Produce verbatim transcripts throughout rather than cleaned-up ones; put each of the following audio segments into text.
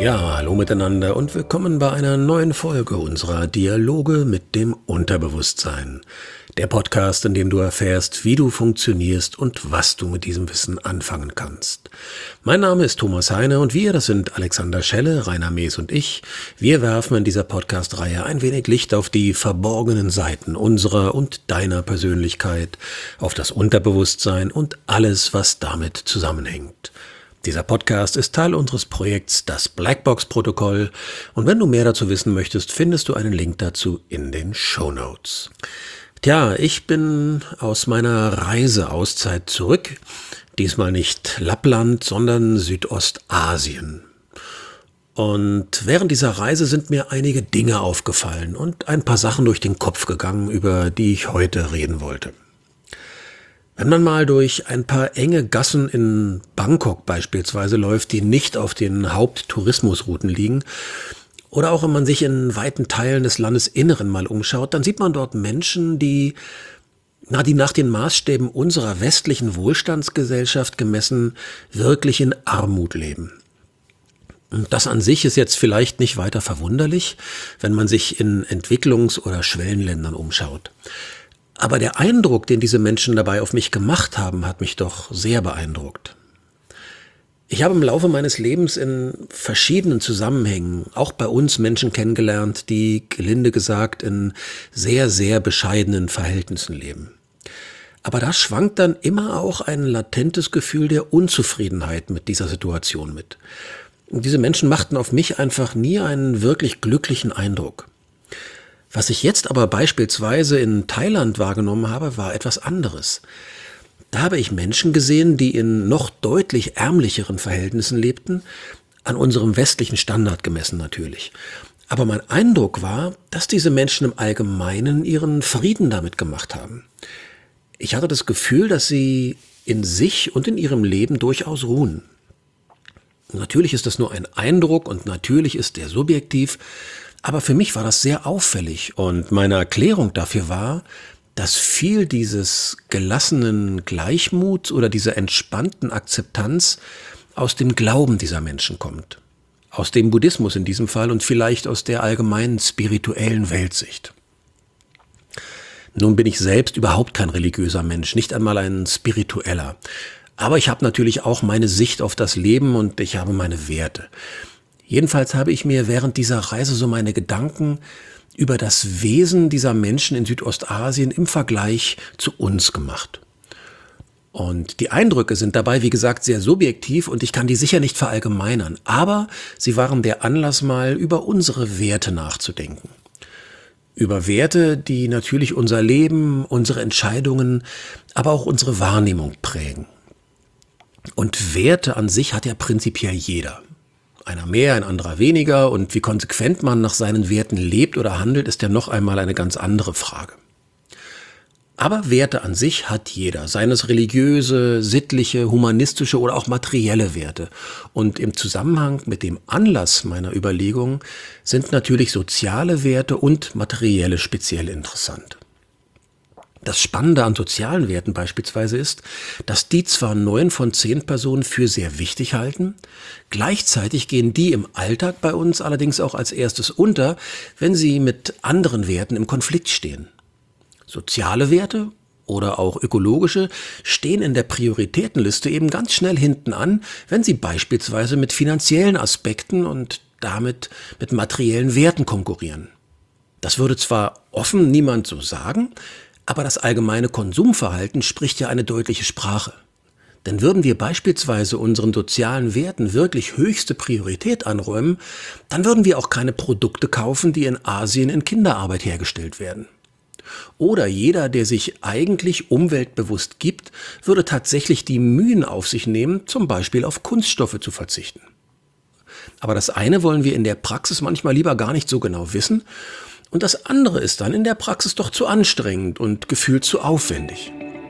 Ja, hallo miteinander und willkommen bei einer neuen Folge unserer Dialoge mit dem Unterbewusstsein. Der Podcast, in dem du erfährst, wie du funktionierst und was du mit diesem Wissen anfangen kannst. Mein Name ist Thomas Heine und wir, das sind Alexander Schelle, Rainer Mees und ich. Wir werfen in dieser Podcast-Reihe ein wenig Licht auf die verborgenen Seiten unserer und deiner Persönlichkeit, auf das Unterbewusstsein und alles, was damit zusammenhängt. Dieser Podcast ist Teil unseres Projekts Das Blackbox-Protokoll und wenn du mehr dazu wissen möchtest, findest du einen Link dazu in den Shownotes. Tja, ich bin aus meiner Reiseauszeit zurück, diesmal nicht Lappland, sondern Südostasien. Und während dieser Reise sind mir einige Dinge aufgefallen und ein paar Sachen durch den Kopf gegangen, über die ich heute reden wollte. Wenn man mal durch ein paar enge Gassen in Bangkok beispielsweise läuft, die nicht auf den Haupttourismusrouten liegen, oder auch wenn man sich in weiten Teilen des Landesinneren mal umschaut, dann sieht man dort Menschen, die, na, die nach den Maßstäben unserer westlichen Wohlstandsgesellschaft gemessen wirklich in Armut leben. Und das an sich ist jetzt vielleicht nicht weiter verwunderlich, wenn man sich in Entwicklungs- oder Schwellenländern umschaut. Aber der Eindruck, den diese Menschen dabei auf mich gemacht haben, hat mich doch sehr beeindruckt. Ich habe im Laufe meines Lebens in verschiedenen Zusammenhängen, auch bei uns Menschen kennengelernt, die, gelinde gesagt, in sehr, sehr bescheidenen Verhältnissen leben. Aber da schwankt dann immer auch ein latentes Gefühl der Unzufriedenheit mit dieser Situation mit. Und diese Menschen machten auf mich einfach nie einen wirklich glücklichen Eindruck. Was ich jetzt aber beispielsweise in Thailand wahrgenommen habe, war etwas anderes. Da habe ich Menschen gesehen, die in noch deutlich ärmlicheren Verhältnissen lebten, an unserem westlichen Standard gemessen natürlich. Aber mein Eindruck war, dass diese Menschen im Allgemeinen ihren Frieden damit gemacht haben. Ich hatte das Gefühl, dass sie in sich und in ihrem Leben durchaus ruhen. Natürlich ist das nur ein Eindruck und natürlich ist der subjektiv, aber für mich war das sehr auffällig und meine Erklärung dafür war, dass viel dieses gelassenen Gleichmuts oder dieser entspannten Akzeptanz aus dem Glauben dieser Menschen kommt. Aus dem Buddhismus in diesem Fall und vielleicht aus der allgemeinen spirituellen Weltsicht. Nun bin ich selbst überhaupt kein religiöser Mensch, nicht einmal ein spiritueller. Aber ich habe natürlich auch meine Sicht auf das Leben und ich habe meine Werte. Jedenfalls habe ich mir während dieser Reise so meine Gedanken über das Wesen dieser Menschen in Südostasien im Vergleich zu uns gemacht. Und die Eindrücke sind dabei, wie gesagt, sehr subjektiv und ich kann die sicher nicht verallgemeinern. Aber sie waren der Anlass, mal über unsere Werte nachzudenken. Über Werte, die natürlich unser Leben, unsere Entscheidungen, aber auch unsere Wahrnehmung prägen. Und Werte an sich hat ja prinzipiell jeder. Einer mehr, ein anderer weniger und wie konsequent man nach seinen Werten lebt oder handelt, ist ja noch einmal eine ganz andere Frage. Aber Werte an sich hat jeder, seien es religiöse, sittliche, humanistische oder auch materielle Werte. Und im Zusammenhang mit dem Anlass meiner Überlegung sind natürlich soziale Werte und materielle speziell interessant. Das Spannende an sozialen Werten beispielsweise ist, dass die zwar neun von zehn Personen für sehr wichtig halten, gleichzeitig gehen die im Alltag bei uns allerdings auch als erstes unter, wenn sie mit anderen Werten im Konflikt stehen. Soziale Werte oder auch ökologische stehen in der Prioritätenliste eben ganz schnell hinten an, wenn sie beispielsweise mit finanziellen Aspekten und damit mit materiellen Werten konkurrieren. Das würde zwar offen niemand so sagen, aber das allgemeine Konsumverhalten spricht ja eine deutliche Sprache. Denn würden wir beispielsweise unseren sozialen Werten wirklich höchste Priorität anräumen, dann würden wir auch keine Produkte kaufen, die in Asien in Kinderarbeit hergestellt werden. Oder jeder, der sich eigentlich umweltbewusst gibt, würde tatsächlich die Mühen auf sich nehmen, zum Beispiel auf Kunststoffe zu verzichten. Aber das eine wollen wir in der Praxis manchmal lieber gar nicht so genau wissen. Und das andere ist dann in der Praxis doch zu anstrengend und gefühlt zu aufwendig.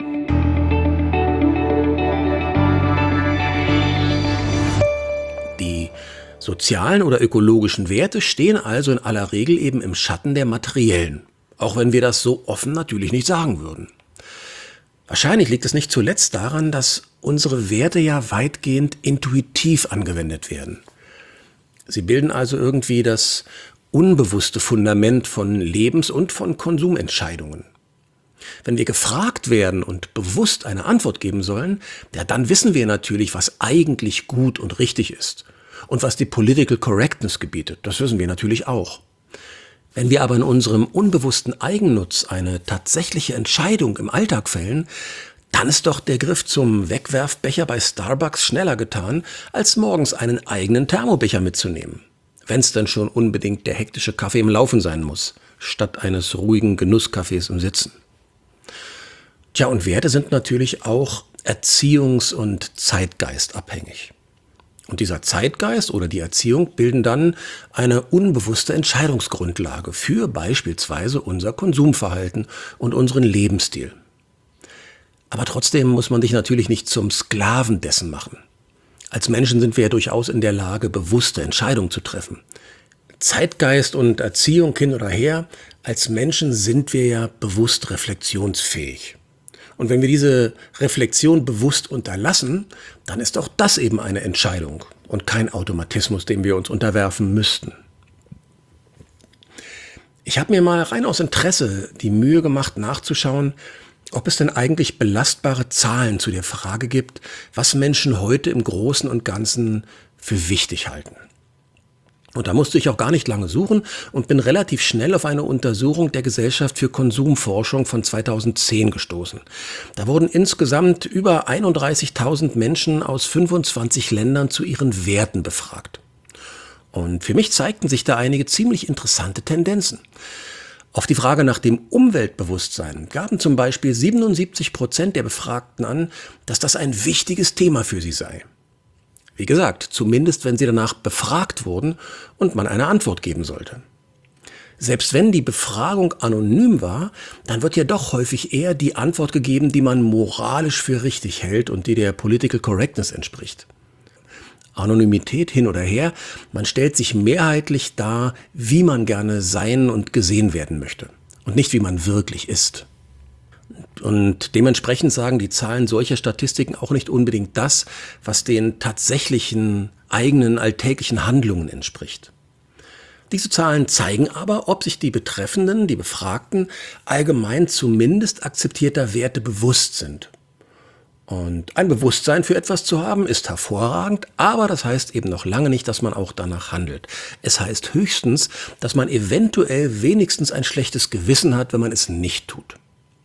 Die sozialen oder ökologischen Werte stehen also in aller Regel eben im Schatten der materiellen, auch wenn wir das so offen natürlich nicht sagen würden. Wahrscheinlich liegt es nicht zuletzt daran, dass unsere Werte ja weitgehend intuitiv angewendet werden. Sie bilden also irgendwie das unbewusste Fundament von Lebens- und von Konsumentscheidungen. Wenn wir gefragt werden und bewusst eine Antwort geben sollen, ja, dann wissen wir natürlich, was eigentlich gut und richtig ist und was die Political Correctness gebietet. Das wissen wir natürlich auch. Wenn wir aber in unserem unbewussten Eigennutz eine tatsächliche Entscheidung im Alltag fällen, dann ist doch der Griff zum Wegwerfbecher bei Starbucks schneller getan, als morgens einen eigenen Thermobecher mitzunehmen. Wenn es denn schon unbedingt der hektische Kaffee im Laufen sein muss, statt eines ruhigen Genusskaffees im Sitzen. Tja, und Werte sind natürlich auch erziehungs- und zeitgeistabhängig. Und dieser Zeitgeist oder die Erziehung bilden dann eine unbewusste Entscheidungsgrundlage für beispielsweise unser Konsumverhalten und unseren Lebensstil. Aber trotzdem muss man sich natürlich nicht zum Sklaven dessen machen. Als Menschen sind wir ja durchaus in der Lage, bewusste Entscheidungen zu treffen. Zeitgeist und Erziehung hin oder her, als Menschen sind wir ja bewusst reflexionsfähig. Und wenn wir diese Reflexion bewusst unterlassen, dann ist auch das eben eine Entscheidung und kein Automatismus, dem wir uns unterwerfen müssten. Ich habe mir mal rein aus Interesse die Mühe gemacht, nachzuschauen, ob es denn eigentlich belastbare Zahlen zu der Frage gibt, was Menschen heute im Großen und Ganzen für wichtig halten. Und da musste ich auch gar nicht lange suchen und bin relativ schnell auf eine Untersuchung der Gesellschaft für Konsumforschung von zweitausendzehn gestoßen. Da wurden insgesamt über einunddreißigtausend Menschen aus fünfundzwanzig Ländern zu ihren Werten befragt. Und für mich zeigten sich da einige ziemlich interessante Tendenzen. Auf die Frage nach dem Umweltbewusstsein gaben zum Beispiel siebenundsiebzig Prozent der Befragten an, dass das ein wichtiges Thema für sie sei. Wie gesagt, zumindest wenn sie danach befragt wurden und man eine Antwort geben sollte. Selbst wenn die Befragung anonym war, dann wird ja doch häufig eher die Antwort gegeben, die man moralisch für richtig hält und die der Political Correctness entspricht. Anonymität hin oder her, man stellt sich mehrheitlich dar, wie man gerne sein und gesehen werden möchte und nicht wie man wirklich ist. Und dementsprechend sagen die Zahlen solcher Statistiken auch nicht unbedingt das, was den tatsächlichen eigenen alltäglichen Handlungen entspricht. Diese Zahlen zeigen aber, ob sich die Betreffenden, die Befragten, allgemein zumindest akzeptierter Werte bewusst sind. Und ein Bewusstsein für etwas zu haben, ist hervorragend, aber das heißt eben noch lange nicht, dass man auch danach handelt. Es heißt höchstens, dass man eventuell wenigstens ein schlechtes Gewissen hat, wenn man es nicht tut.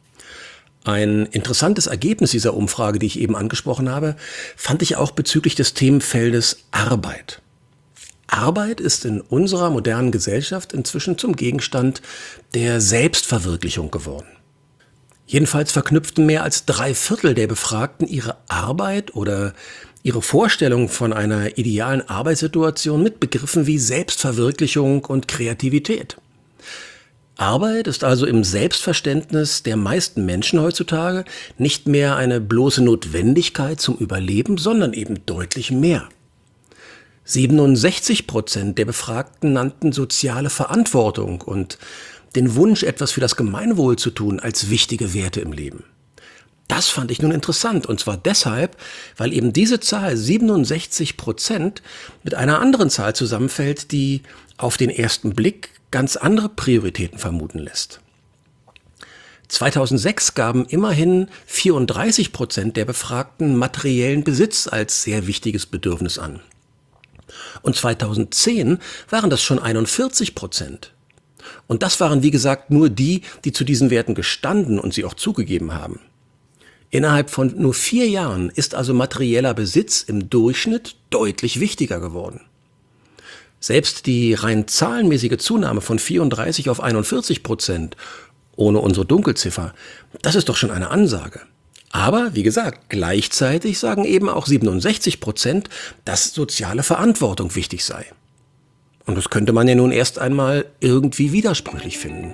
Ein interessantes Ergebnis dieser Umfrage, die ich eben angesprochen habe, fand ich auch bezüglich des Themenfeldes Arbeit. Arbeit ist in unserer modernen Gesellschaft inzwischen zum Gegenstand der Selbstverwirklichung geworden. Jedenfalls verknüpften mehr als drei Viertel der Befragten ihre Arbeit oder ihre Vorstellung von einer idealen Arbeitssituation mit Begriffen wie Selbstverwirklichung und Kreativität. Arbeit ist also im Selbstverständnis der meisten Menschen heutzutage nicht mehr eine bloße Notwendigkeit zum Überleben, sondern eben deutlich mehr. siebenundsechzig Prozent der Befragten nannten soziale Verantwortung und den Wunsch, etwas für das Gemeinwohl zu tun, als wichtige Werte im Leben. Das fand ich nun interessant, und zwar deshalb, weil eben diese Zahl siebenundsechzig Prozent mit einer anderen Zahl zusammenfällt, die auf den ersten Blick ganz andere Prioritäten vermuten lässt. zweitausendsechs gaben immerhin vierunddreißig Prozent der Befragten materiellen Besitz als sehr wichtiges Bedürfnis an. Und zweitausendzehn waren das schon einundvierzig Prozent. Und das waren, wie gesagt, nur die, die zu diesen Werten gestanden und sie auch zugegeben haben. Innerhalb von nur vier Jahren ist also materieller Besitz im Durchschnitt deutlich wichtiger geworden. Selbst die rein zahlenmäßige Zunahme von vierunddreißig auf einundvierzig Prozent, ohne unsere Dunkelziffer, das ist doch schon eine Ansage. Aber, wie gesagt, gleichzeitig sagen eben auch siebenundsechzig Prozent, dass soziale Verantwortung wichtig sei. Und das könnte man ja nun erst einmal irgendwie widersprüchlich finden.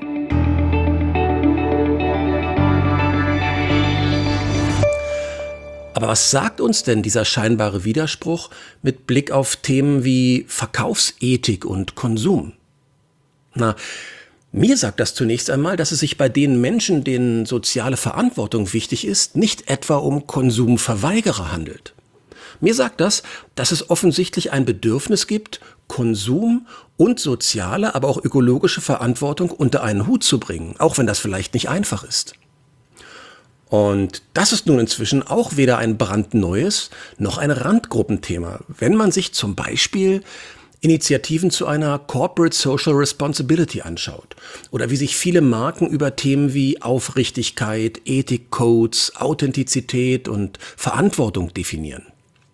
Aber was sagt uns denn dieser scheinbare Widerspruch mit Blick auf Themen wie Verkaufsethik und Konsum? Na, mir sagt das zunächst einmal, dass es sich bei den Menschen, denen soziale Verantwortung wichtig ist, nicht etwa um Konsumverweigerer handelt. Mir sagt das, dass es offensichtlich ein Bedürfnis gibt, Konsum und soziale, aber auch ökologische Verantwortung unter einen Hut zu bringen, auch wenn das vielleicht nicht einfach ist. Und das ist nun inzwischen auch weder ein brandneues noch ein Randgruppenthema, wenn man sich zum Beispiel Initiativen zu einer Corporate Social Responsibility anschaut oder wie sich viele Marken über Themen wie Aufrichtigkeit, Ethikcodes, Authentizität und Verantwortung definieren.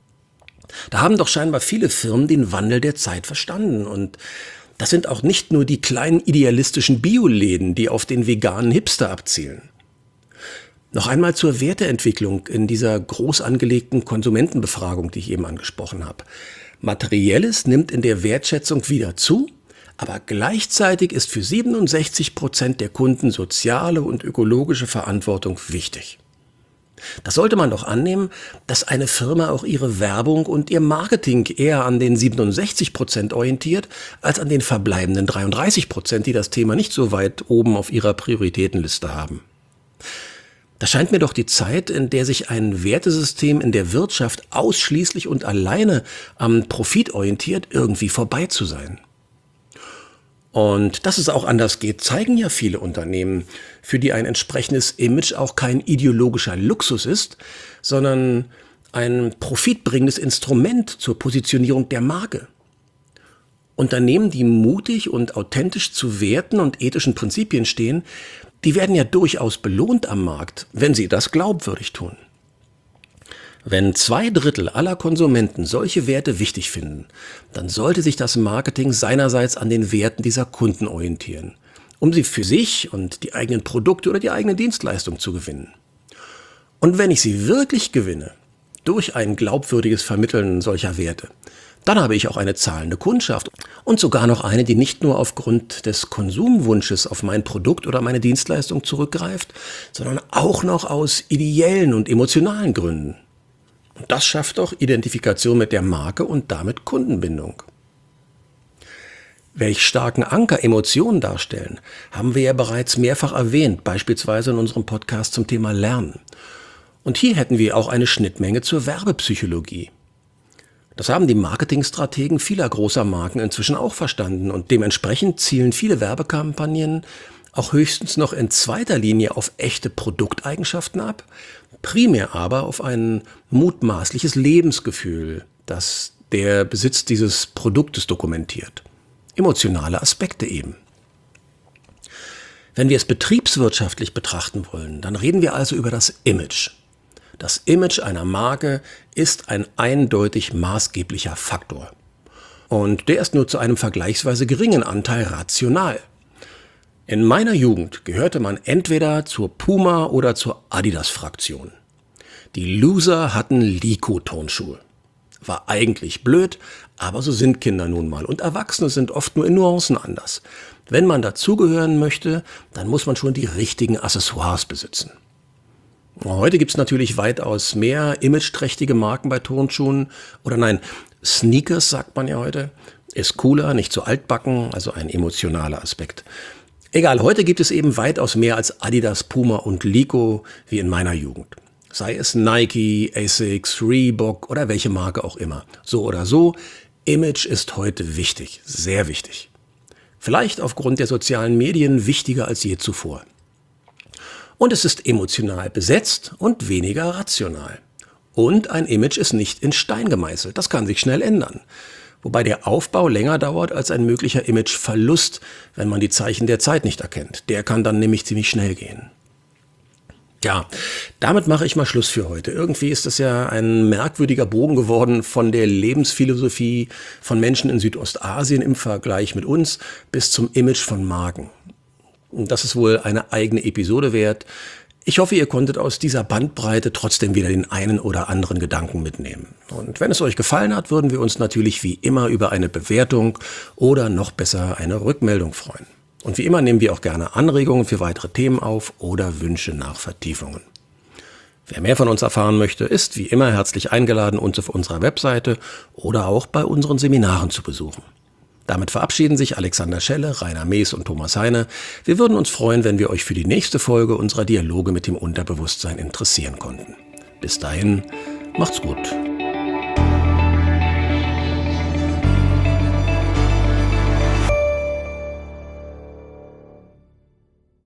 Da haben doch scheinbar viele Firmen den Wandel der Zeit verstanden und das sind auch nicht nur die kleinen idealistischen Bioläden, die auf den veganen Hipster abzielen. Noch einmal zur Werteentwicklung in dieser groß angelegten Konsumentenbefragung, die ich eben angesprochen habe. Materielles nimmt in der Wertschätzung wieder zu, aber gleichzeitig ist für siebenundsechzig Prozent der Kunden soziale und ökologische Verantwortung wichtig. Das sollte man doch annehmen, dass eine Firma auch ihre Werbung und ihr Marketing eher an den siebenundsechzig Prozent orientiert, als an den verbleibenden dreiunddreißig Prozent, die das Thema nicht so weit oben auf ihrer Prioritätenliste haben. Das scheint mir doch die Zeit, in der sich ein Wertesystem in der Wirtschaft ausschließlich und alleine am Profit orientiert, irgendwie vorbei zu sein. Und dass es auch anders geht, zeigen ja viele Unternehmen, für die ein entsprechendes Image auch kein ideologischer Luxus ist, sondern ein profitbringendes Instrument zur Positionierung der Marke. Unternehmen, die mutig und authentisch zu Werten und ethischen Prinzipien stehen, die werden ja durchaus belohnt am Markt, wenn sie das glaubwürdig tun. Wenn zwei Drittel aller Konsumenten solche Werte wichtig finden, dann sollte sich das Marketing seinerseits an den Werten dieser Kunden orientieren, um sie für sich und die eigenen Produkte oder die eigene Dienstleistung zu gewinnen. Und wenn ich sie wirklich gewinne, durch ein glaubwürdiges Vermitteln solcher Werte, dann habe ich auch eine zahlende Kundschaft und sogar noch eine, die nicht nur aufgrund des Konsumwunsches auf mein Produkt oder meine Dienstleistung zurückgreift, sondern auch noch aus ideellen und emotionalen Gründen. Und das schafft doch Identifikation mit der Marke und damit Kundenbindung. Welch starken Anker Emotionen darstellen, haben wir ja bereits mehrfach erwähnt, beispielsweise in unserem Podcast zum Thema Lernen. Und hier hätten wir auch eine Schnittmenge zur Werbepsychologie. Das haben die Marketingstrategen vieler großer Marken inzwischen auch verstanden und dementsprechend zielen viele Werbekampagnen auch höchstens noch in zweiter Linie auf echte Produkteigenschaften ab, primär aber auf ein mutmaßliches Lebensgefühl, das der Besitz dieses Produktes dokumentiert. Emotionale Aspekte eben. Wenn wir es betriebswirtschaftlich betrachten wollen, dann reden wir also über das Image. Das Image einer Marke ist ein eindeutig maßgeblicher Faktor. Und der ist nur zu einem vergleichsweise geringen Anteil rational. In meiner Jugend gehörte man entweder zur Puma- oder zur Adidas-Fraktion. Die Loser hatten Lyko-Turnschuhe. War eigentlich blöd, aber so sind Kinder nun mal. Und Erwachsene sind oft nur in Nuancen anders. Wenn man dazugehören möchte, dann muss man schon die richtigen Accessoires besitzen. Heute gibt es natürlich weitaus mehr imageträchtige Marken bei Turnschuhen. Oder nein, Sneakers sagt man ja heute. Ist cooler, nicht so altbacken, also ein emotionaler Aspekt. Egal, heute gibt es eben weitaus mehr als Adidas, Puma und Lyko wie in meiner Jugend. Sei es Nike, Asics, Reebok oder welche Marke auch immer. So oder so, Image ist heute wichtig, sehr wichtig. Vielleicht aufgrund der sozialen Medien wichtiger als je zuvor. Und es ist emotional besetzt und weniger rational. Und ein Image ist nicht in Stein gemeißelt, das kann sich schnell ändern. Wobei der Aufbau länger dauert als ein möglicher Imageverlust, wenn man die Zeichen der Zeit nicht erkennt. Der kann dann nämlich ziemlich schnell gehen. Ja, damit mache ich mal Schluss für heute. Irgendwie ist das ja ein merkwürdiger Bogen geworden von der Lebensphilosophie von Menschen in Südostasien im Vergleich mit uns bis zum Image von Marken. Und das ist wohl eine eigene Episode wert. Ich hoffe, ihr konntet aus dieser Bandbreite trotzdem wieder den einen oder anderen Gedanken mitnehmen. Und wenn es euch gefallen hat, würden wir uns natürlich wie immer über eine Bewertung oder noch besser eine Rückmeldung freuen. Und wie immer nehmen wir auch gerne Anregungen für weitere Themen auf oder Wünsche nach Vertiefungen. Wer mehr von uns erfahren möchte, ist wie immer herzlich eingeladen, uns auf unserer Webseite oder auch bei unseren Seminaren zu besuchen. Damit verabschieden sich Alexander Schelle, Rainer Mees und Thomas Heine. Wir würden uns freuen, wenn wir euch für die nächste Folge unserer Dialoge mit dem Unterbewusstsein interessieren konnten. Bis dahin, macht's gut.